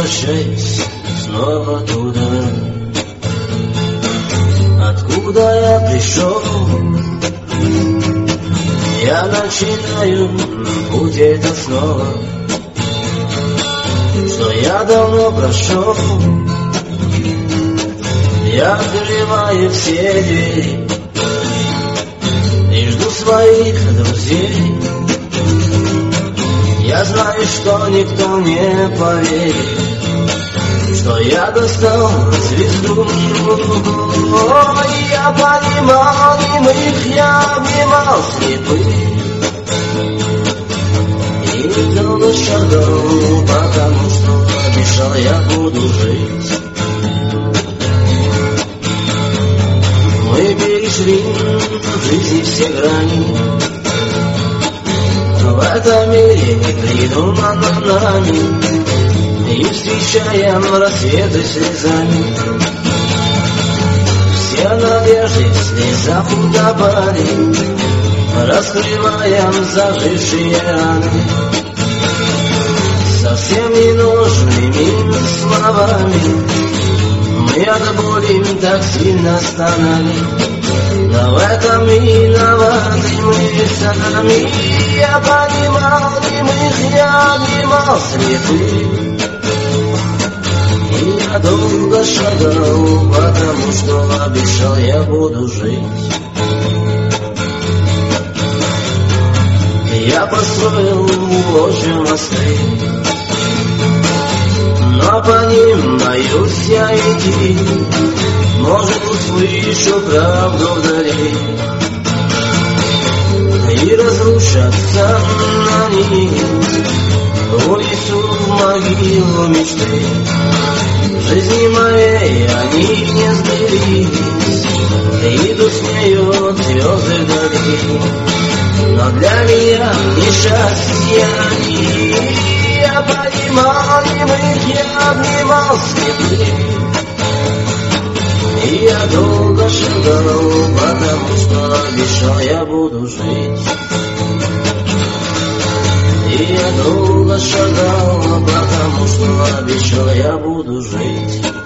возвращаюсь снова туда, откуда я пришел. Я начинаю путь этот снова, что я давно прошел. Я открываю все двери и жду своих друзей. Я знаю, что никто не поверит, что я достал звезду. Я понимал немых, я обнимал слепых и долго шагал, потому что обещал, я буду жить. Мы перешли в жизни все грани, в этом мире не придумано нами, и встречаем рассветы слезами. Все надежды в слезах утопали, раскрываем зажившие раны совсем ненужными словами. Мы от боли так сильно стонали, но в этом виноваты мы сами. Я понимал немых, я обнимал слепых, и я долго шагал, потому что обещал, я буду жить. Я построил ложью мосты, но по ним боюсь я идти. Может, услышу правду вдали и разрушатся они, унесу в могилу мечты. В жизни моей они не сбылись, идут, смеют звезды вдали, но для меня несчастье они. Я понимал немых, я обнимал слепых, и я долго шагал, потому что обещал, я буду жить. И я долго шагал, потому что обещал, я буду жить.